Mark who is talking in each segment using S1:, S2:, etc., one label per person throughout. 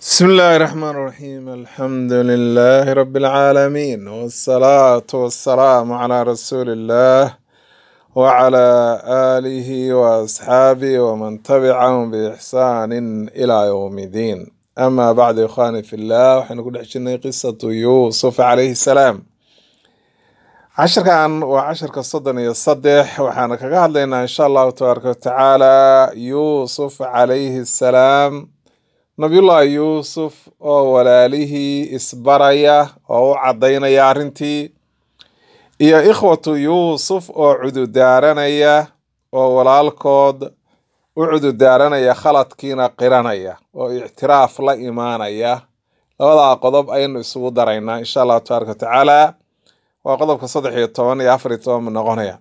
S1: بسم الله الرحمن الرحيم الحمد لله رب العالمين والصلاة والسلام على رسول الله وعلى آله وأصحابه ومن تبعهم بإحسان إلى يوم الدين أما بعد يا إخواني في الله وحنقول حشنا قصة يوسف عليه السلام عشر كان وعشر كالصدن يصدح وحنا كقاعد لنا إن شاء الله تبارك وتعالى يوسف عليه السلام nabiyullaahi yuusuf oo walaalihii isbaraya oo u caddaynaya arrintii iyo ikhwatu yuusuf oo cududaaranaya oo walaalkood u cududaaranaya khaladkiina qiranaya oo ictiraaf la imaanaya labadaa qodob ayaynu isugu daraynaa insha allahu tabaaraka watacaala waa qodobka 13 iyo 14 ma noqonaya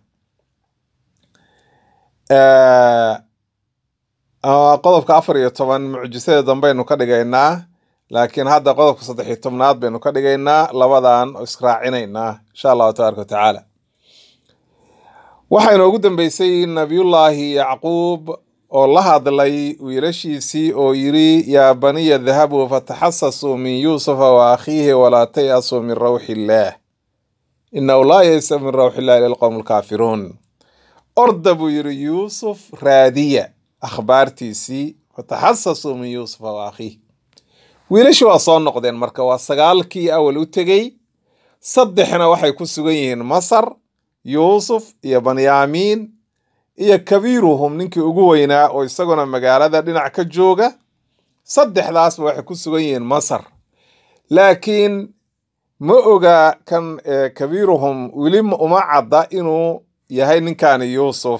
S1: qodobka 14 mucjisada dambaynu ka dhigaynaa laakiin hadda qodobka 13 baynu ka dhigaynaa labadan israacinaynaa insha Allah tabaaraka wa tacaala waxaynu ugu dambeysay nabiyullaahi yacquub oo la hadlay wiilashiisii oo yiri ya baniya dhahabu fatahassasu min yusufa wa akhihi wa la tayasu min rawhillah innahu la ya'sa min rawhillah ila alqawmil kafirun ordabu yiri yusuf raadiya akhbaartiisii fatahassasu min yusufa wa akhihi wiilashu waa soo noqdeen marka waa sagaalkii awal u tegay saddexna waxay ku sugan yihiin Masar Yusuf iyo Banyamin iyo kabiiruhum ninkii ugu weynaa oo isaguna magaalada dhinac ka jooga saddexdaas waxay ku sugan yihiin Masar laakiin ma oga kan kabiiruhum wili uma cadda inuu yahay ninkan Yusuf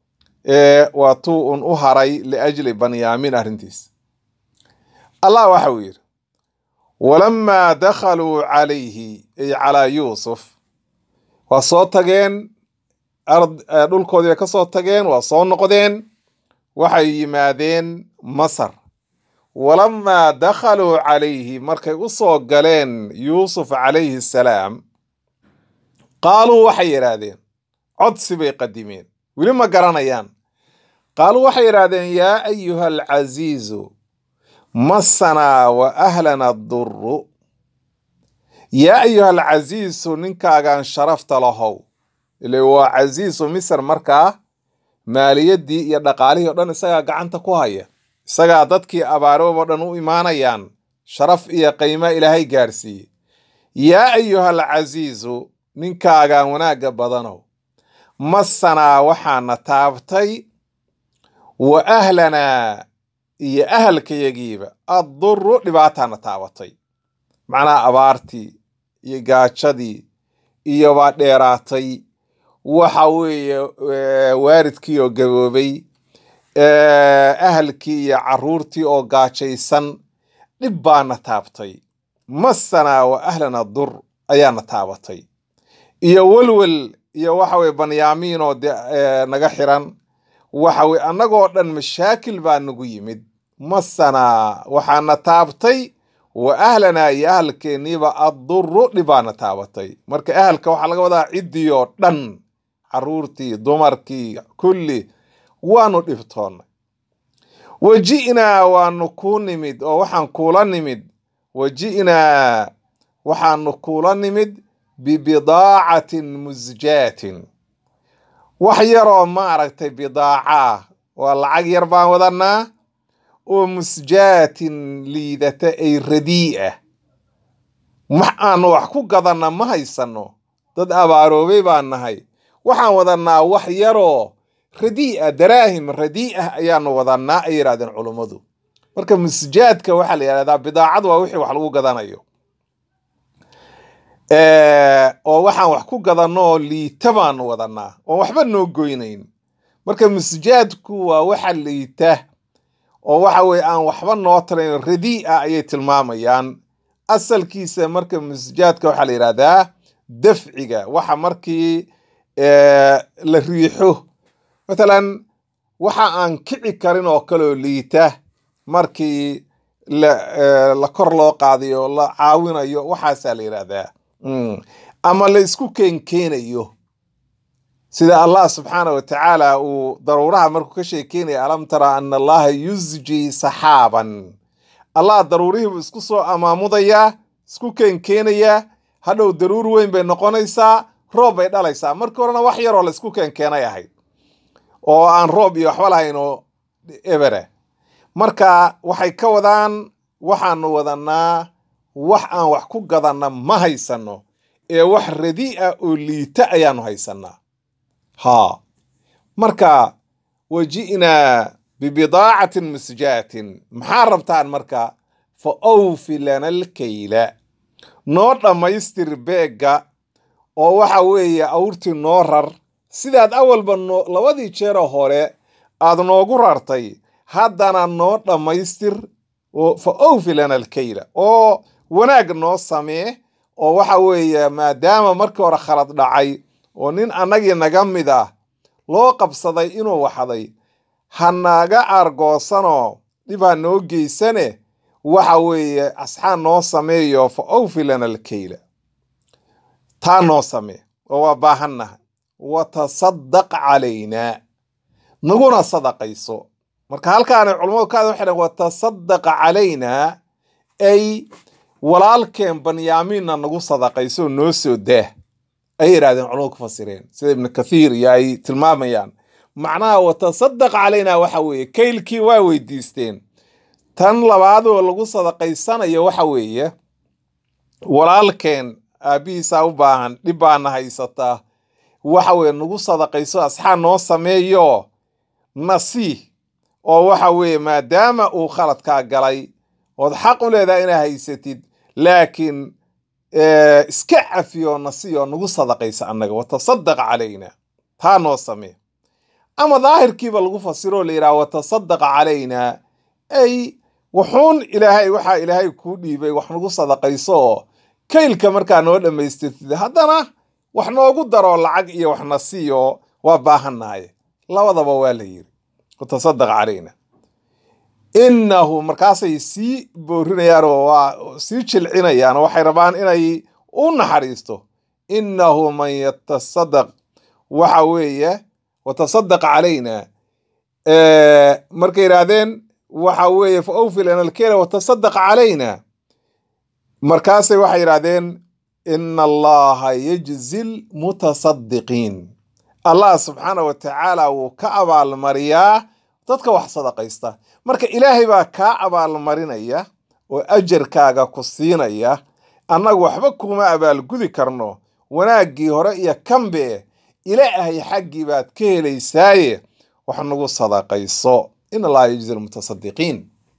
S1: واتو أهري لأجل بنيامين أرنتيس الله وحوير ولما دخلوا عليه أي على يوسف وصوتجين أرض دول كوديا كصوتجين وصونقدين وحي مادين مصر ولما دخلوا عليه مركي وصوقلين يوسف عليه السلام قالوا وحي رادين عدس بيقدمين ولما قرانيان قالوا وحي رادين يا أيها العزيز مسنا وأهلنا الضر يا أيها العزيز ننكا كان شرفت له اللي هو عزيز مصر مركا مالية دي يدقاليه ودن إساقا قعنتا كوهاية إساقا دادكي أبارو ودنو إيمانيان شرف إيا قيمة إلهي قارسي يا أيها العزيز ننكا كان وناقا بدنو مسنا وحانا تابتي وأهلنا إيا أهلك يجيب الضر لباتانا تابتي معنا أبارتي إيا قاتشدي إيا واديراتي وحاوي واردكي أو قبوبي أهلكي إيا عرورتي أو قاتشيسان لبانا تابتي مسنا وأهلنا الضر أيانا تابتي إيا ولول iyo waxa way Banyamin oo naga xiran waxa way anagoo dhan mashaakil baa nagu yimid masana waxaana taabtay wa ahlana ya ahlkeeniba ad-durru dhibana taabatay marka ahlka waxa laga wadaa cidiyo dhan caruurtii dumarkii kulli waanu dhibtoon wajiina waanu ku nimid oo waxaan kula nimid wajiina waxaanu kula nimid ببضاعة مزجات وحيرو ما عرفتي بضاعة والعق يربان وذنا ومزجات ليدة أي رديئة محانو وحكو قضنا ما هيسانو ضد أبارو بيبان هاي وحان وذنا وحيرو رديئة دراهم رديئة أيانو وذنا أي رادن علمدو مركا مزجات كوحل يا بضاعة ووحي وحلقو قضنا يو oo waxaan wax ku gadano liita baan wadanaa oo waxba noo goynayn marka masjaadku waa waxa liita oo waxa way aan waxba noo tarayn radii'a ayay tilmaamayaan asalkiisa marka masjaadka waxa la yiraahdaa dafciga waxa markii la riixo midalan waxa aan kici karin oo kale liita markii la kor loo qaadiyo la caawinayo waxa la yiraahdaa ama la isku keenayo sida Allah subhanahu wa ta'ala uu daruuraha markuu ka sheekeynay alam tara anna Allah yuzji sahaban allah daruurihii buu isku soo amaamudayaa isku keenkeenayaa hadhow daruur weyn bay noqonaysaa roob bay dhalaysaa markii horena wax yaroo la isku keenkeenay ahayd oo aan roob iyo waxba lahayn oo ebere marka waxay ka wadaan waxaanu wadanaa wax aan wax ku gadanna ma haysano ee wax radi ah oo liita ayaanu haysanaa ها مركا وجئنا ببضاعة مسجاة محاربتان مركا فأوفي لنا الكيل نور ما يستر بيقا ووحاوية أورتي نورر سيداد أول بنو لوذي تشيرو هوري آد نوغو رارتي هادانا نور ما يستر فأوفي لنا الكيل وناق نو ساميه ووحاوية ما دام مركا ورا خلط دعي oo nin annagii naga mid ah loo qabsaday inuu waxaday hanaga argoosanoo dhib ha noo geysane waxa weeye asxaan noo sameeyo fa awfi lana alkayla taa noo samee oo waa baahannahay watasaddaq calaynaa naguna sadaqayso marka halkaanay culammadu ka waxay dhahan watasaddaq calaynaa ay walaalkeen banyaamiinna nagu sadaqayso noo soo daah ay yiraahdeen culummadu ku fasireen sida ibn kathiir iyo ay tilmaamayaan macnaha watasaddaq calaynaa waxa weeye kaylkii waa weydiisteen tan labaadoo lagu sadaqaysanayo waxa weeye walaalkeen aabihiisa u baahan dhib baana haysataa waxa weeye nagu sadaqayso asxaan noo sameeyo nasiih oo waxa weeye maadaama uu khaladkaa galay ood xaq u leedahay inaa haysatid laakiin iska cafiyo nasiyo nagu sadaqaysa annaga watasaddaq calayna taa noo samee ama daahirkiiba lagu fasiro la yidhaha watasaddaq calayna ay wuxuun ilaahay waxaa ilaahay kuu dhiibay wax nagu sadaqayso oo kaylka markaa noo dhammaystirtid haddana wax noogu daro lacag iyo wax nasiyo waa baahannahay labadaba waa la yidhi watasaddaq calayna innahu markaasay sii boorinayaan oo waa sii jilcinayaan oo waxay rabaan inay u naxariisto innahu man yatasaddaq waxa weeye watasaddaq calayna markay yidhaahdeen waxa weeye fa awfi lana alkayla watasaddaq calayna markaasay waxay yidhaahdeen ina allaha yajzi lmutasaddiqiin allah subxaana wa tacaala wuu ka abaalmariyaa dadka wax sadaqaysta marka ilaahay baa kaa abaalmarinaya oo ajarkaaga ku siinaya annagu waxba kuma abaalgudi karno wanaaggii hore iyo kanbe ilaahay xaggii baad ka helaysaaye wax nagu sadaqayso in allaha yajzi lmutasaddiqiin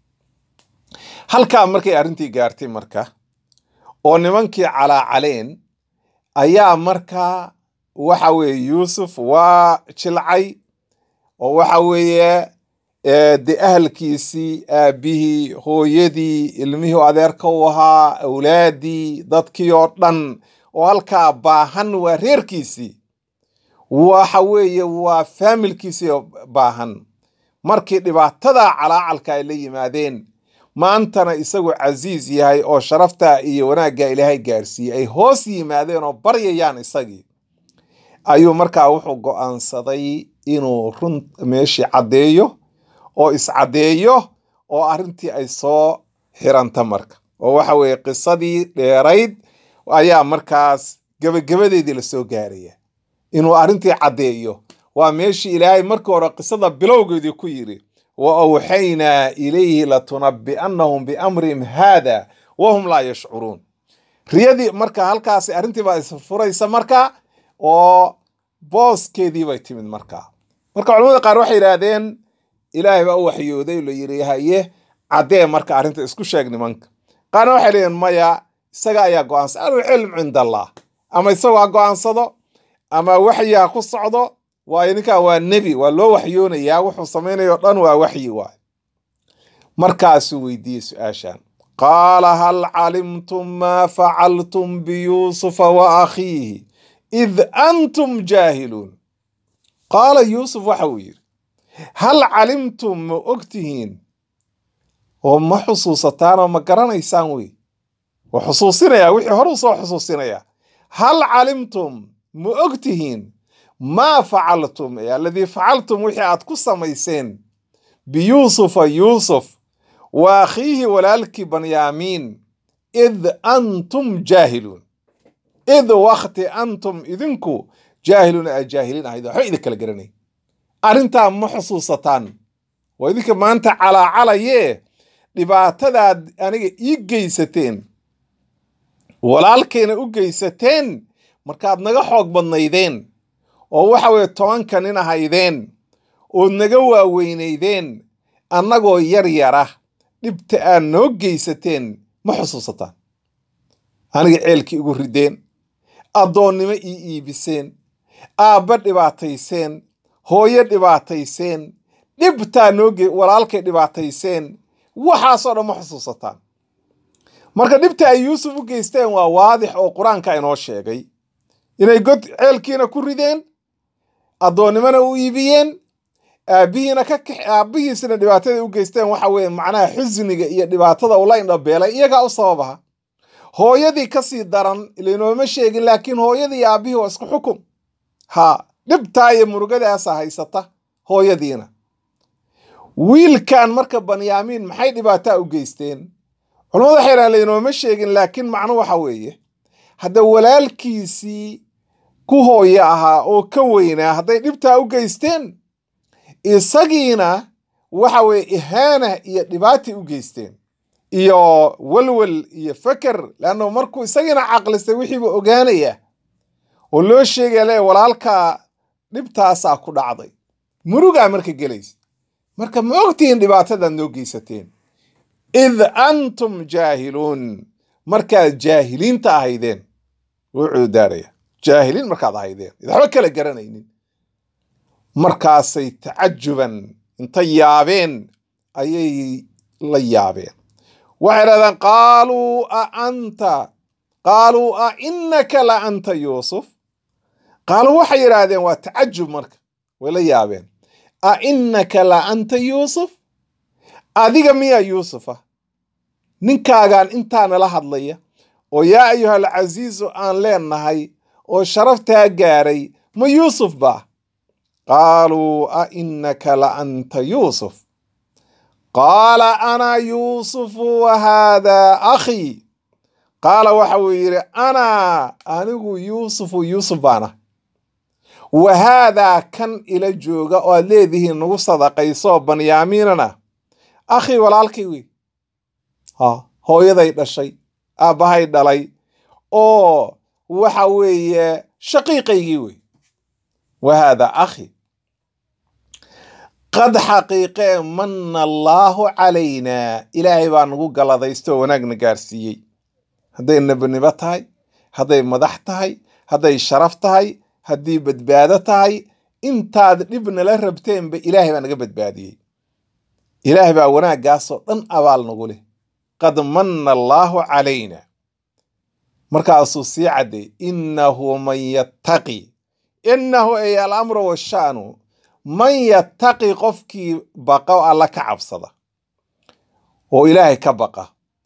S1: halkaa markay arrintii gaartay marka oo nimankii calaacaleen ayaa markaa waxa weeye yuusuf waa jilcay oo waxa weeye de ahalkiisii aabihii hooyadii ilmihii adeerka u ahaa awlaadii dadkii oo dhan oo halkaa baahan waa reerkiisii waxa weeye waa faamilkiisii baahan markii dhibaatada calaacalka ay la yimaadeen maantana isagu casiis yahay oo sharafta iyo wanaagga ilaahay gaarsiiyey ay hoos yimaadeen oo baryayaan isagii ayuu markaa wuxuu go'aansaday inuu run meeshii caddeeyo oo iscaddeeyo oo arrintii ay soo xiranta marka oo waxa weeye qisadii dheerayd ayaa markaas gabagabadeedii la soo gaaraya inuu arrintii caddeeyo waa meeshii ilaahay markii hore qisada bilowgeedii ku yidhi wa awxaynaa ilayhi latunabbi'annahum biamrihim haada wahum laa yashcuruun riyadii marka halkaasi arrintii baa isfuraysa marka oo booskeedii bay timid marka culamada qaar waxay yidhaahdeen ilaahay baa u waxyooday la yidhi haye caddee marka arrinta isku sheeg nimanka qaarna waxay leeyihin maya isaga ayaa go'aansa alcilm cinda allah ama isagoo ha go'aansado ama waxyi ha ku socdo waayo ninkaa waa nebi waa loo waxyoonayaa wuxuu samaynayo dhan waa waxyi waay markaasuu weydiiyey su-aashan qaala hal calimtum maa facaltum biyuusufa wa akhiihi id antum jaahiluun qaala yuusuf waxa uu yidhi hal calimtum ma ogtihiin oo ma xusuusataan oo ma garanaysaan wey waa xusuusinayaa wixii hore u soo xusuusinayaa hal calimtum ma ogtihiin maa facaltum aladii facaltum wixii aad ku samayseen biyuusufa yuusuf wa akhiihi walaalkii Banyaamiin id antum jaahiluun id waqti antum idinku jaahiluun jaahiliin ahayd waxba idin kala garanay arrintaa ma xusuusataan waa idinka maanta calaacalaye dhibaatadaad aniga ii geysateen walaalkeena u geysateen markaad naga xoog badnaydeen oo waxa weeye 10 nin ahaydeen oo naga waaweynaydeen annagoo yar yara dhibta aan noo geysateen ma xusuusataan aniga ceelkii igu rideen addoonnimo ii iibiseen aabba dhibaatayseen hooyo dhibaatayseen dhibtaa walaalkay dhibaatayseen waxaasoo dhan ma xusuusataan marka dhibta ay yuusuf u geysteen waa waadix oo qur-aanka inoo sheegay inay god ceelkiina ku rideen addoonnimona u iibiyeen aabbihiisina dhibaatada u geysteen waxa weeye macnaha xusniga iyo dhibaatada ula indhabeelay iyagaa u sababaha hooyadii ka sii daran ilinooma sheegin laakiin hooyadii iyo aabbihii waa isku xukum dhibtaa iyo murugadaasa haysata hooyadiina wiilkan marka Banyaamiin maxay dhibaataa u geysteen culimadu waxay yidhahdeen laynooma sheegin laakiin macno waxa weeye hadda walaalkiisii ku hooye ahaa oo ka weynaa hadday dhibtaa u geysteen isagiina waxa weeye ihaana iyo dhibaatay u geysteen iyo walwal iyo fakar laanno markuu isagiina caqlistay wixiiba ogaanaya oo loo sheegaya le walaalka dhibtaasaa ku dhacday murugaa marka gelaysa marka ma ogtihiin dhibaatadaad noo geysateen id antum jaahiluun markaad jaahiliinta ahaydeen wuxuu daaraya jaahiliin markaad ahaydeen waxba kala garanaynin markaasay tacajuban inta yaabeen ayay la yaabeen waxay dhahdeen qaaluu a innaka la anta yuusuf qaaluu waxay yidhaahdeen waa tacajub marka way la yaabeen a innaka la anta yuusuf adiga miyaa yuusufa ninkaagaan intaa nala hadlaya oo yaa ayuha alcasiizu aan leenahay oo sharaftaa gaaray ma yuusuf baa qaaluu a innaka la anta yuusuf qaala ana yuusufu wa haadaa akhii qaala waxa uu yidhi anigu yuusuf baana wa haadaa kan ila jooga oo aad leedihiin nagu sadaqayso Banyaamiinana akhii walaalkay wey hooyaday dhashay aabbahay dhalay oo waxa weeye shaqiiqaygii wey wa haadaa akhii qad xaqiiqee manna allaahu calaynaa ilaahay baa nagu galadaysto oo wanaagna gaarsiiyey hadday nebinimo tahay hadday madax tahay hadday sharaf tahay haddii badbaado tahay intaad dhib nala rabteenba ilaahay baa naga badbaadiyey ilaahay baa wanaaggaasoo dhan abaal nagu leh qad manna allaahu calayna markaasuu sii cadday innahu man yattaqi innahu ay alamru washa'nu man yattaqi qofkii baqa oo alla ka cabsada oo ilaahay ka baqa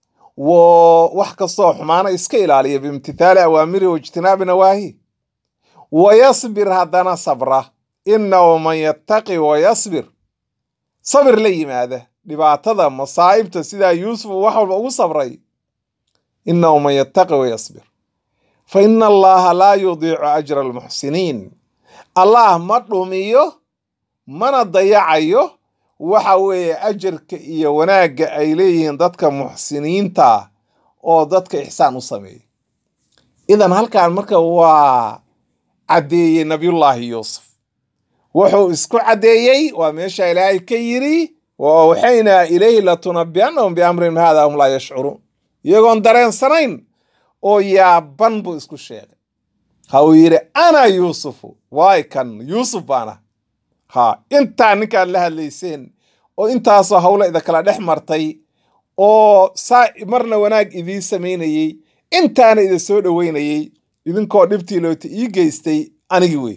S1: wax kastoo xumaana iska ilaaliya biimtithaali awaamiri waijtinaabi nawaahi wayasbir haddana sabra innahu man yattaqi wayasbir sabir la yimaada dhibaatada masaa'ibta sidaa yuusuf wax walba ugu sabray innahu man yattaqi wayasbir fa inna allaha laa yudiicu ajra almuxsiniin allah ma dhumiyo mana dayacayo waxa weeye ajarka iyo wanaagga ay leeyihiin dadka muxsiniinta oo dadka ixsaan u sameeya idan halkan marka waa caddeeyey nabiyullaahi yuusuf wuxuu isku caddeeyey waa meesha ilaahay ka yidhi wa awxaynaa ilayhi latunabbi'annahum biamrihim haada hum laa yashcuruun iyagoon dareensanayn oo yaaban buu isku sheegay uu yidhi ana yuusufu waay kan yuusuf baana intaa ninkaad la hadlayseen oo intaasoo hawla ida kala dhex martay oo marna wanaag idiin samaynayey intaana ida soo dhoweynayey idinkoo dhibtii loota ii geystay anigi wey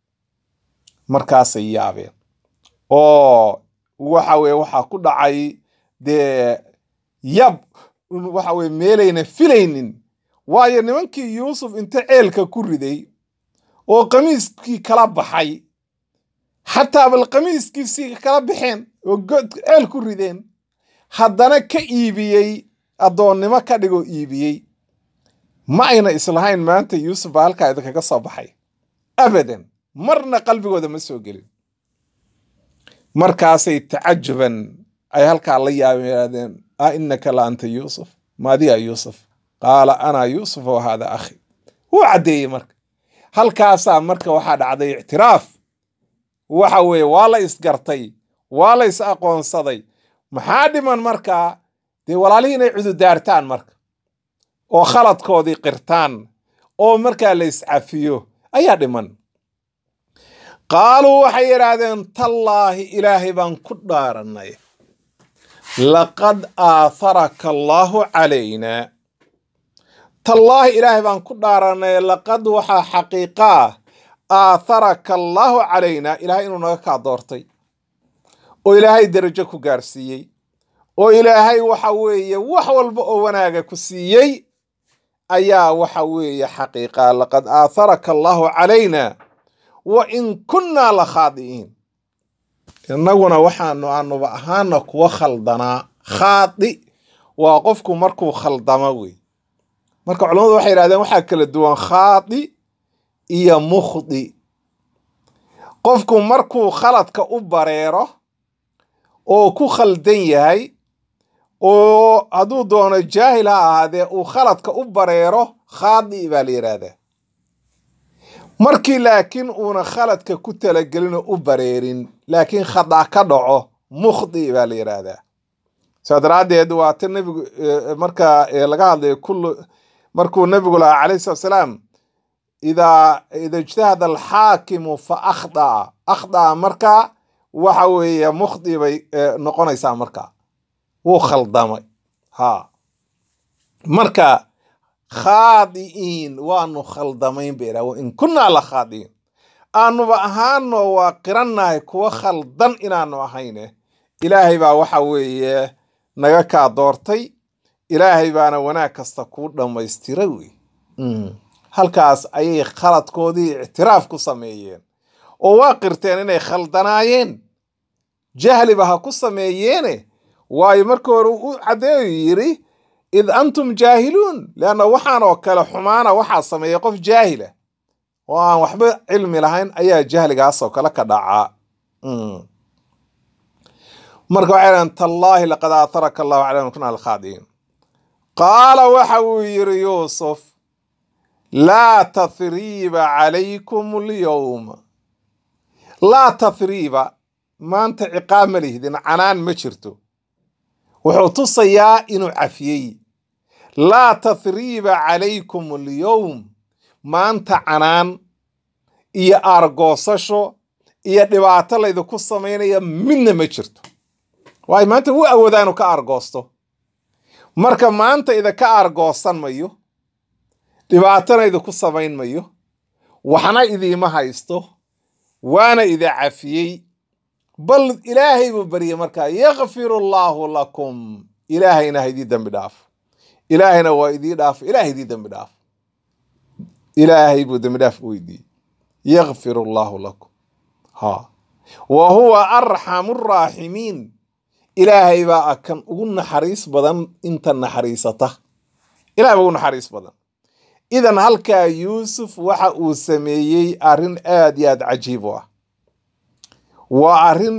S1: markaasay yaabeen oo waxa weye waxaa ku dhacay dee yab waxa weye meelayna filaynin waayo nimankii yuusuf inta ceelka ku riday oo qamiiskii kala baxay xataa bal qamiiskiisii kala baxeen oo ceel ku rideen haddana ka iibiyey addoonnimo ka dhigoo iibiyey ma ayna islahayn maanta yuusuf baa halkaa idinkaga soo baxay abadan marna qalbigooda ma soo gelin markaasay tacajuban ay halkaa la yaabeedeen a innaka la anta yuusuf maadiya yuusuf qaala ana yuusuf wa hada akhi wuu caddeeyey marka halkaasaa marka waxaa dhacday ictiraaf waxa weeye waa la isgartay waa la is aqoonsaday maxaa dhiman markaa dee walaalihii inay cududaartaan marka oo khaladkoodii qirtaan oo markaa la iscafiyo ayaa dhiman qaaluu waxay yidhaahdeen tallaahi ilaahay baan ku dhaarannay laqad aatharaka allaahu calaynaa tallaahi ilaahay baan ku dhaarannay laqad waxaa xaqiiqaa aatharaka allaahu calaynaa ilaahay inuu naga kaa doortay oo ilaahay darajo ku gaarsiiyey oo ilaahay waxa weeye wax walba oo wanaaga ku siiyey ayaa waxa weeye xaqiiqa laqad aatharaka allaahu calaynaa wa in kunnaa la khaadi'iin innaguna aanuba ahaana kuwa khaldanaa khaadi waa qofku markuu khaldamo wey marka culammadu waxay yidhahdeen waxaa kala duwan khaadi iyo mukhdi qofku markuu khaladka u bareero oo ku khaldan yahay oo hadduu doono jaahil ha ahaadee uu khaladka u bareero khaadi baa la yidhaahdaa markii laakiin uuna khaladka ku talagelin oo u bareerin laakiin khada ka dhaco mukhdi baa la yidhaahdaa saa daraaddeed waa ta nebigu marka laga hadlayo markuu nebigu lahaa calayhi salatu wasalaam idaa ijtahada alxaakimu fa akhdaa markaa waxa weeye mukhdi bay noqonaysaa markaa wuu khaldamay ha marka khaadi'iin waanu khaldamayn bay idhaha in kunnaa la khaadi'iin aanuba ahaano waa qirannahay kuwa khaldan inaanu ahayne ilaahay baa waxa weeye naga kaa doortay ilaahay baana wanaag kasta kuu dhammaystiray wey halkaas ayay khaladkoodii ictiraaf ku sameeyeen oo waa qirteen inay khaldanaayeen jahliba ha ku sameeyeene waayo markii hore u caddeeyu yidhi id antum jaahiluun leanna waxaan oo kale xumaana waxaa sameeya qof jaahila oo aan waxba cilmi lahayn ayaa jahligaasoo kale ka dhacaa marka waxay dhahan tallaahi laqad aataraka allahu calayna kunna alkhaadiin qaala waxa uu yidhi yuusuf laa tathriiba calaykum alyowma laa tathriiba maanta ciqaab ma lihdin canaan ma jirto wuxuu tusayaa inuu cafiyey laa tathriiba calaykum alyowm maanta canaan iyo aargoosasho iyo dhibaato laydinku samaynaya midna ma jirto waayo maanta wuu awoodaa inuu ka aargoosto marka maanta idinka aargoosan mayo dhibaatona idinku samayn mayo waxna idiima haysto waana ida cafiyey bal ilaahay buu baryey markaa yakfiru allaahu lakum ilaahayna ha idii dembi dhaafo ilaahayna waa idii dhaafo ilahay idii dembi dhaafo ilaahay buu dembi dhaaf u weydiiyey yakfiru allaahu lakum ha wa huwa arxamu araaximiin ilaahay baa kan ugu naxariis badan inta naxariisata ilahay baa ugu naxariis badan idan halkaa yuusuf waxa uu sameeyey arrin aad iyo aad cajiib u ah waa arrin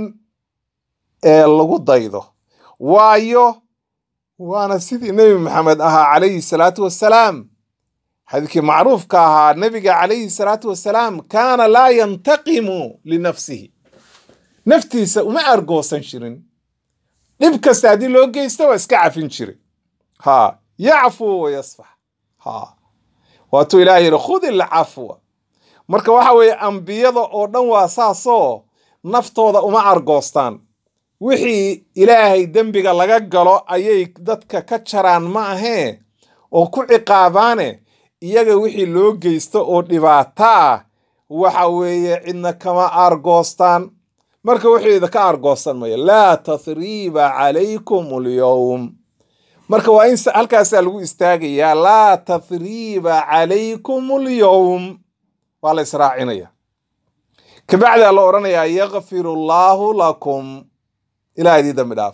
S1: lagu daydo waayo waana sidii nebi maxamed ahaa calayhi salaatu wassalaam xadiidkii macruufka ahaa nebiga calayhi salaatu wassalaam kaana laa yantaqimu linafsihi naftiisa uma argoosan jirin dhib kasta haddii loo geysta waa iska cafin jire ha yacfuu wayasfax ha waatuu ilaahay yidhi khudi ilcafwa marka waxa weeye ambiyada oo dhan waa saasoo naftooda uma argoostaan wixii ilaahay dembiga laga galo ayay dadka ka jaraan ma ahee oo ku ciqaabaane iyaga wixii loo geysto oo dhibaato ah waxa weeye cidna kama argoostaan marka wixii idinka argoostan maya laa tathriiba calaykum alyowm marka waa in halkaasaa lagu istaagayaa laa tathriiba calaykum alyowm waa la israacinaya kabacdaa la odhanayaa yakfiru allaahu lakum ilaah idii dambi dhaaf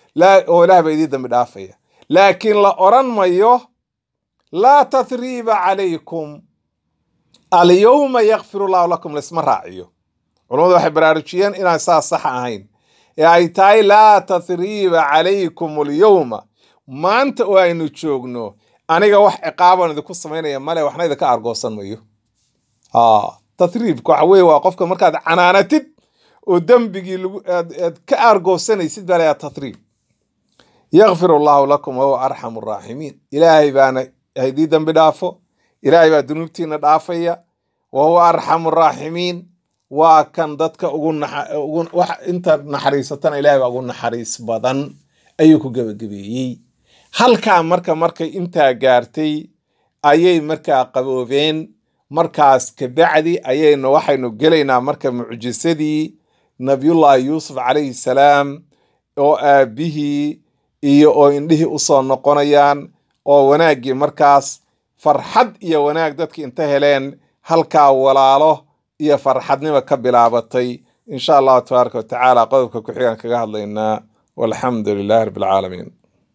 S1: oo ilaah baa idiin dambi dhaafaya laakiin la oran mayo laa tathriiba calaykum alyawma yakfiru llahu lakum laisma raaciyo culammadu waxay baraarujiyeen inaan saas sax ahayn ee ay tahay laa tathriiba calaykum alyawma maanta oo aynu joogno aniga wax ciqaaban idinku samaynaya male waxna idinka argoosan mayo tathriibka waxa weeye waa qofka markaad canaanatid oo dembigii aad ka argoosanaysid baa layaa tathriib yakfir allahu lakum wahuwa arxamu raaximiin ilaahay baana haydii dambi dhaafo ilaahay baa dunuubtiina dhaafaya wahuwa arxamu raaximiin waa kan dadka inta naxariisatana ilaahay baa ugu naxariis badan ayuu ku gebagabeeyey halkaa markay intaa gaartay ayay markaa qaboobeen markaas kabacdi waxaynu gelaynaa marka mucjisadii nabiyullaahi yuusuf calayhi salaam oo aabihii iyo oo indhihii usoo noqonayaan oo wanaaggii markaas farxad iyo wanaag dadki inta heleen halkaa walaalo iyo farxadnimo ka bilaabatay insha allahu tabaaraka wa tacaala qodobka ku xigaan kaga hadlaynaa walxamdu lilaahi rabbi alcaalamiin